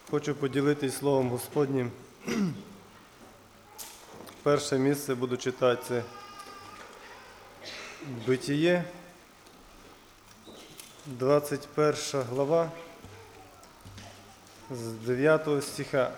Хочу поділитись Словом Господнім. Перше місце буду читати, це Битіє, 21 глава, з 9 стиха.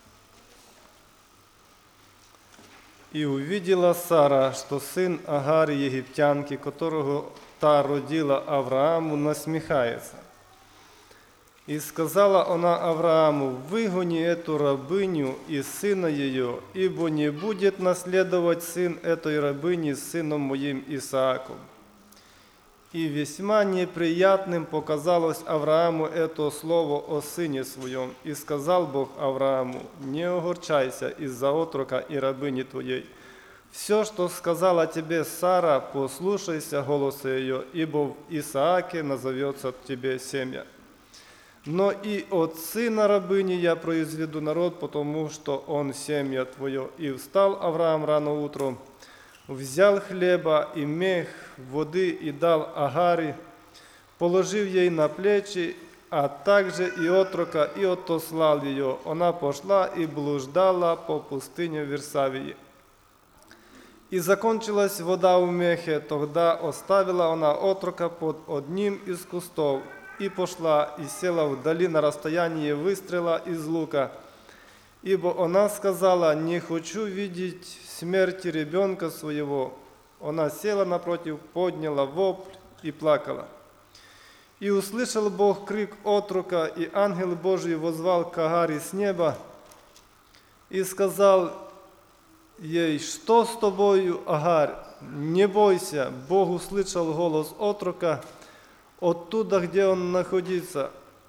«И увидела Сара, что сын Агари египтянки, которого та родила Аврааму, насмехается. И сказала она Аврааму: выгони эту рабыню и сына ее, ибо не будет наследовать сын этой рабыни с сыном моим Исааком. И весьма неприятным показалось Аврааму это слово о сыне своем. И сказал Бог Аврааму: не огорчайся из-за отрока и рабыни твоей. Все, что сказала тебе Сара, послушайся голоса ее, ибо в Исааке назовется тебе семя. Но и от сына рабыни я произведу народ, потому что он семя твое. И встал Авраам рано утром, взял хлеба и мех воды и дал Агари, положив ей на плечи, а также и отрока, и отослал ее. Она пошла и блуждала по пустыне Версавии. И закончилась вода в мехе, тогда оставила она отрока под одним из кустов, и пошла, и села вдали на расстояние выстрела из лука. Ибо она сказала: не хочу видеть смерти ребенка своего. Она села напротив, подняла вопль и плакала. И услышал Бог крик отрока, и ангел Божий воззвал к Агари с неба, и сказал ей: что с тобою, Агарь? Не бойся, Бог услышал голос отрока оттуда, где он находится.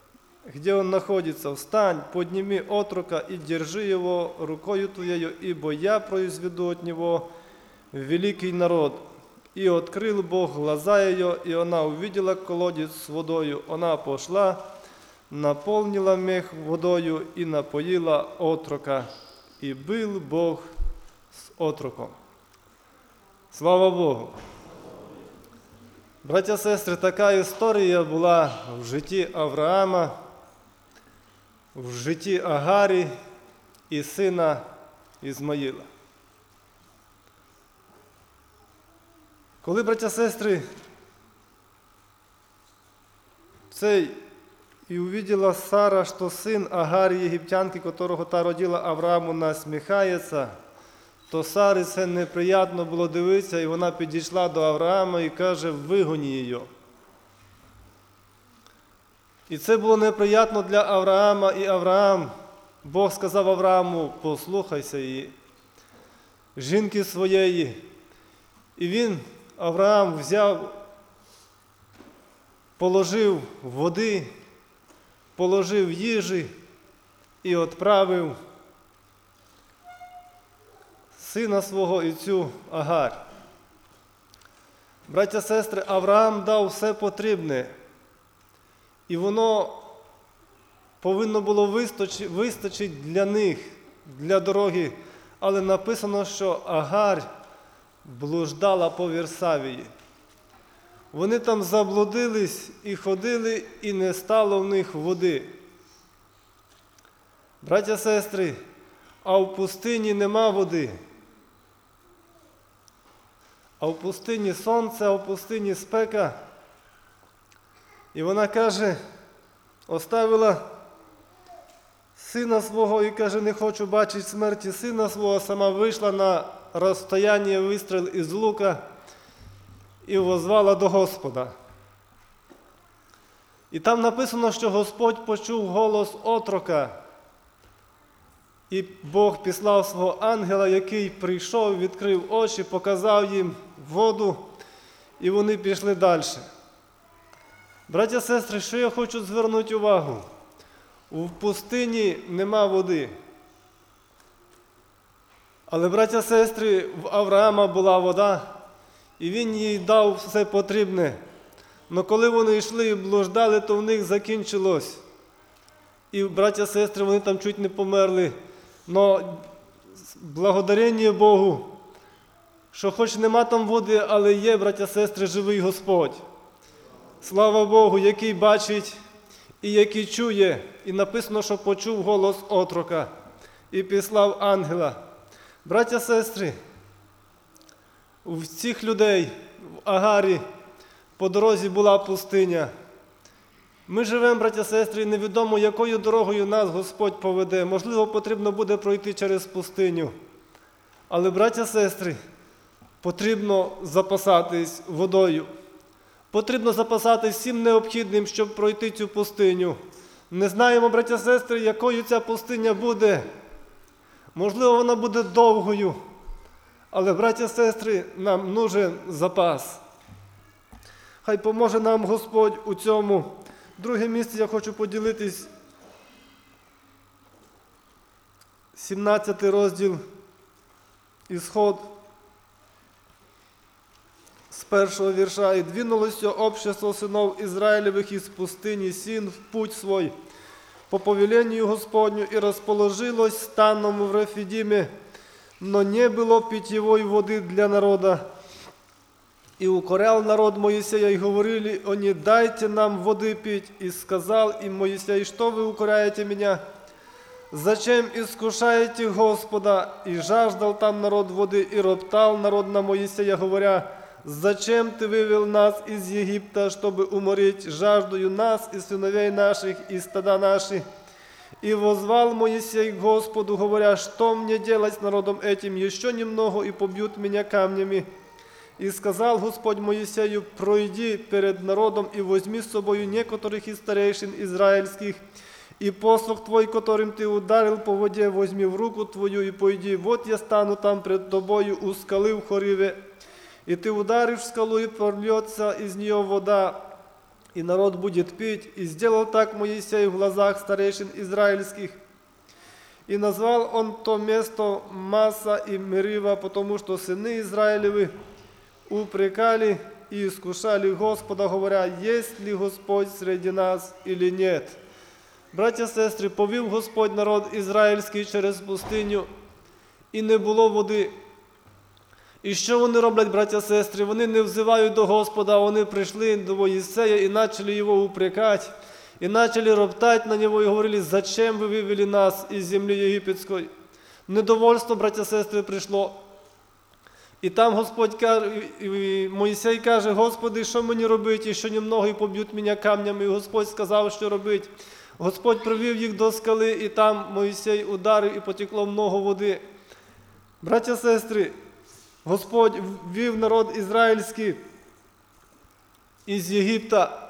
Встань, подними отрока и держи его рукою твоею, ибо я произведу от него великий народ. И открыл Бог глаза ее, и она увидела колодец с водою. Она пошла, наполнила мех водою и напоила отрока. И был Бог с отроком». Слава Богу! Браття, сестри, така історія була в житті Авраама, в житті Агарі і сина Ізмаїла. Коли, браття, сестри, «И увидела Сара, что сын Агари египтянки, которого та родила Аврааму, насміхається», то Сарі це неприємно було дивитися, і вона підійшла до Авраама і каже: вигоні її. І це було неприємно для Авраама, і Бог сказав Аврааму: послухайся її, жінки своєї. І Авраам взяв, положив води, положив їжі і відправив сина свого і цю Агарь. Браття, сестри, Авраам дав все потрібне, і воно повинно було вистачити для них, для дороги. Але написано, що Агарь блуждала по Версавії. Вони там заблудились і ходили, і не стало в них води. Браття, сестри, а в пустині нема води. А в пустині сонце, а в пустині спека. І вона каже, оставила сина свого і каже: не хочу бачити смерті сина свого. Сама вийшла на розстояння вистріл із лука і воззвала до Господа. І там написано, що Господь почув голос отрока. І Бог післав свого ангела, який прийшов, відкрив очі, показав їм воду, і вони пішли далі. Браття, сестри, що я хочу звернути увагу? У пустині нема води. Але, браття, сестри, в Авраама була вода, і він їй дав все потрібне. Но коли вони йшли і блуждали, то в них закінчилось. І, браття, сестри, вони там чуть не померли. Но благодарення Богу, що хоч нема там води, але є, браття, сестри, живий Господь. Слава Богу, який бачить і який чує, і написано, що почув голос отрока, і післав ангела. Браття, сестри, у цих людей в Агарі по дорозі була пустиня. Ми живемо, браття, сестри, і невідомо, якою дорогою нас Господь поведе. Можливо, потрібно буде пройти через пустиню. Але, браття, сестри, потрібно запасатись водою. Потрібно запасатись всім необхідним, щоб пройти цю пустиню. Не знаємо, браття, сестри, якою ця пустиня буде. Можливо, вона буде довгою. Але, браття, сестри, нам нужен запас. Хай поможе нам Господь у цьому. Друге місце я хочу поділитись. 17 розділ Ісход з першого вірша. «І двинулося общество сынов Израилевых из пустыни Син в путь свой по повелению Господню, и расположилось станом в Рефидиме, но не было питьевой воды для народа. И укорял народ Моисея, и говорили они: дайте нам воды пить. И сказал им Моисей: что вы укоряете меня? Зачем искушаете Господа? И жаждал там народ воды, и роптал народ на Моисея, говоря: зачем ты вывел нас из Египта, чтобы уморить жаждою нас и сыновей наших, и стада наши? И возвал Моисей к Господу, говоря: что мне делать с народом этим? Еще немного, и побьют меня камнями. И сказал Господь Моисею: пройди перед народом и возьми с собою некоторых из старейшин израильских, и посох твой, которым ты ударил по воде, возьми в руку твою и пойди. Вот я стану там пред тобою у скалы в Хориве, и ты ударишь в скалу, и прольется из нее вода, и народ будет пить. И сделал так Моисей в глазах старейшин израильских. И назвал он то место Маса и Мерива, потому что сыны Израилевы упрекали и искушали Господа, говоря: есть ли Господь среди нас или нет? Браття, сестри, повів Господь народ ізраїльський через пустиню, і не було води. І що вони роблять, браття, сестри? Вони не взивають до Господа, вони прийшли до Моїсея і почали його упрекати, і почали роптати на нього, і говорили: зачем ви вивели нас із землі єгипетської? Недовольство, браття, сестри, прийшло. І там Господь каже, і Моїсей каже: Господи, що мені робити? Ще немного, і поб'ють мене камнями. І Господь сказав, що робити. Господь привів їх до скали, і там Моїсей ударив, і потекло много води. Браття, сестри, Господь ввів народ ізраїльський із Єгипта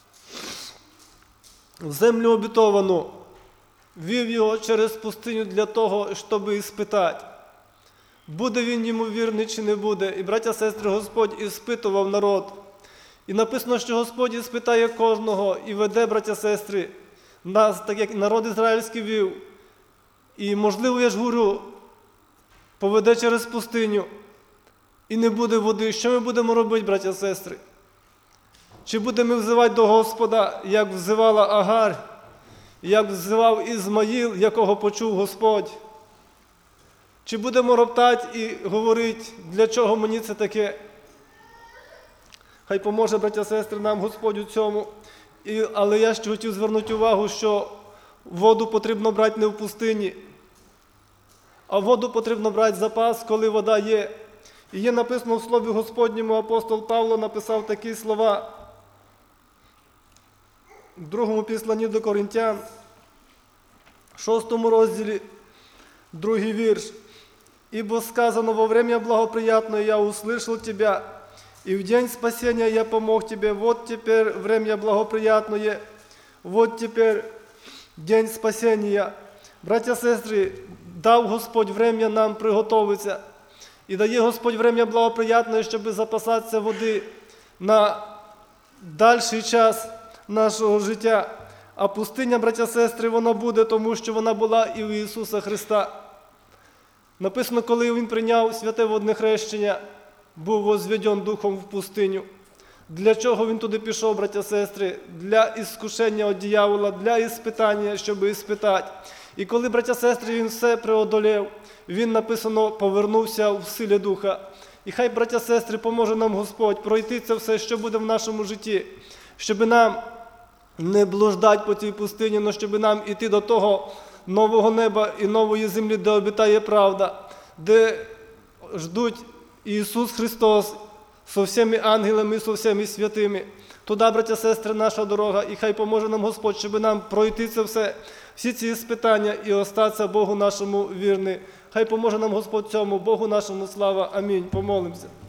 в землю обітовану, ввів його через пустиню для того, щоб іспитати, буде він йому вірний чи не буде. І, браття, сестри, Господь іспитував народ. І написано, що Господь іспитає кожного і веде, браття, сестри, нас, так як народ ізраїльський вів. І, можливо, я ж говорю, поведе через пустиню і не буде води. Що ми будемо робити, браття, сестри? Чи будемо взивати до Господа, як взивала Агар, як взивав Ізмаїл, якого почув Господь? Чи будемо роптати і говорити: для чого мені це таке? Хай поможе, браття, сестри, нам Господь у цьому. Але я ще хотів звернути увагу, що воду потрібно брати не в пустині, а воду потрібно брати запас, коли вода є. І є написано в Слові Господньому, апостол Павло написав такі слова в другому післанні до Коринтян, 6 розділі, 2 вірш. «Ибо сказано: во время благоприятное я услышал тебя, и в день спасения я помог тебе. Вот теперь время благоприятное, вот теперь день спасения». Браття, сестри, дав Господь время нам приготовитися. І дає Господь время благоприятне, щоб запасатися води на дальший час нашого життя. А пустиня, браття, сестри, вона буде, тому що вона була і у Ісуса Христа. Написано, коли Він прийняв святе водне хрещення, був возведен Духом в пустиню. Для чого Він туди пішов, браття, сестри? Для іскушення від диявола, для іспитання, щоб іспитати. І коли, браття, сестри, Він все преодолів, Він, написано, повернувся в силі Духа. І хай, браття, сестри, поможе нам Господь пройти це все, що буде в нашому житті, щоб нам не блуждать по цій пустині, але щоб нам іти до того нового неба і нової землі, де обітає правда, де ждуть Ісус Христос со всіми ангелами, со всіми святими. Туди, браття, сестри, наша дорога, і хай поможе нам Господь, щоб нам пройти це все, всі ці спитання і остатися Богу нашому вірні. Хай поможе нам Господь цьому, Богу нашому слава. Амінь. Помолимося.